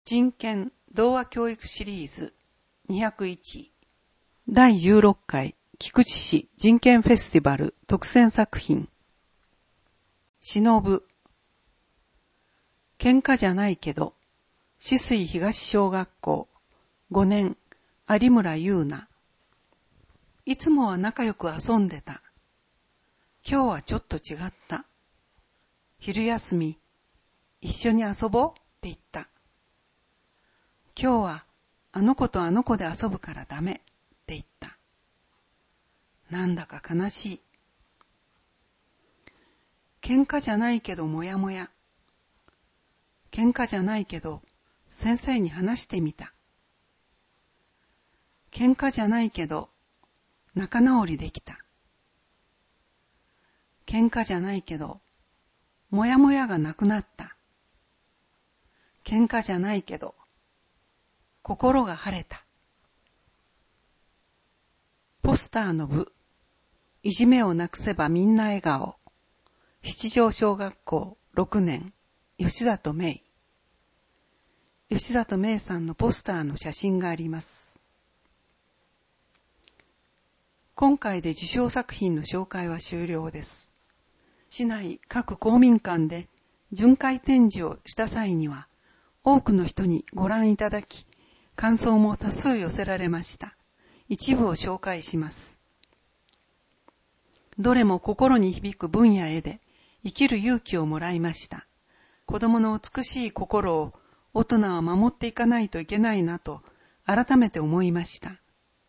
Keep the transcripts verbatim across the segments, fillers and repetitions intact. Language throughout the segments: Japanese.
人権童話教育シリーズにひゃくいちだいじゅうろっかい菊池市人権フェスティバル特選作品忍ぶ喧嘩じゃないけど止水東小学校ごねん有村優奈いつもは仲良く遊んでた。今日はちょっと違った。昼休み一緒に遊ぼうって言った。今日はあの子とあの子で遊ぶからダメって言った。なんだか悲しい。喧嘩じゃないけどもやもや。喧嘩じゃないけど先生に話してみた。喧嘩じゃないけど仲直りできた。喧嘩じゃないけどもやもやがなくなった。喧嘩じゃないけど心が晴れた。ポスターの部、いじめをなくせばみんな笑顔。七条小学校ろくねん、吉里芽衣。吉里芽衣さんのポスターの写真があります。今回で受賞作品の紹介は終了です。市内各公民館で巡回展示をした際には、多くの人にご覧いただき、感想も多数寄せられました。一部を紹介します。どれも心に響く文や絵で生きる勇気をもらいました。子供の美しい心を大人は守っていかないといけないなと改めて思いました。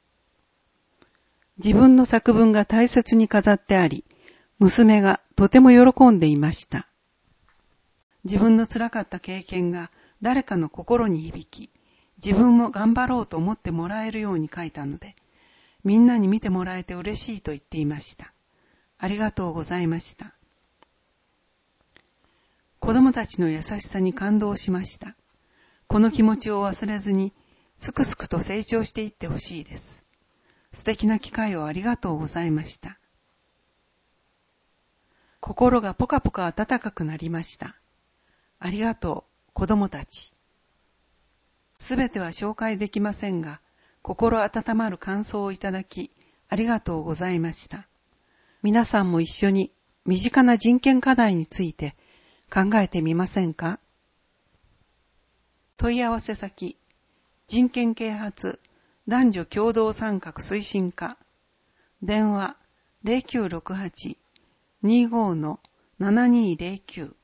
自分の作文が大切に飾ってあり、娘がとても喜んでいました。自分の辛かった経験が誰かの心に響き、自分も頑張ろうと思ってもらえるように書いたので、みんなに見てもらえて嬉しいと言っていました。ありがとうございました。子供たちの優しさに感動しました。この気持ちを忘れずに、すくすくと成長していってほしいです。素敵な機会をありがとうございました。心がポカポカ暖かくなりました。ありがとう、子供たち。すべては紹介できませんが、心温まる感想をいただき、ありがとうございました。皆さんも一緒に身近な人権課題について考えてみませんか？問い合わせ先、人権啓発男女共同参画推進課、電話 ゼロきゅうろくはち にーごー ななにーゼロきゅう